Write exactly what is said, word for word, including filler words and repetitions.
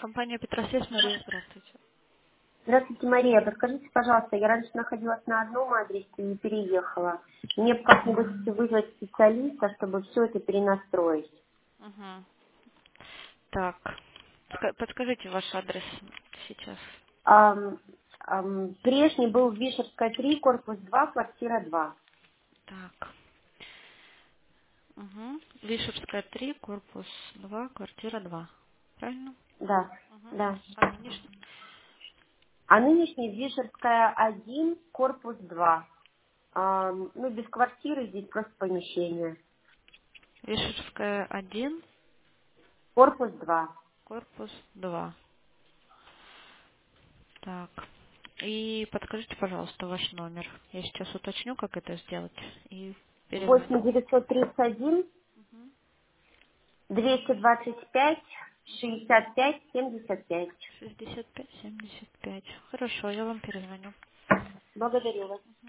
Компания Петросвязь, Мария, здравствуйте. Здравствуйте, Мария. Подскажите, пожалуйста, я раньше находилась на одном адресе и переехала. Мне бы как-нибудь вызвать специалиста, чтобы все это перенастроить. Мгм. Так, ска- подскажите ваш адрес сейчас. Ам, ам, прежний был Вишерская три, корпус два, квартира два. Так. Угу. Вишерская три, корпус два, квартира два. Правильно? Да, Угу. да. А нынешний? А нынешний Вишерская один, корпус два. Ам, ну, без квартиры, здесь просто помещение. Вишерская один, Корпус два. корпус два. Так. И подскажите, пожалуйста, ваш номер. Я сейчас уточню, как это сделать. И перезвоню. восемь девятьсот тридцать один, двести двадцать пять, шестьдесят пять, семьдесят пять. шестьдесят пять семьдесят пять. Хорошо, я вам перезвоню. Благодарю вас.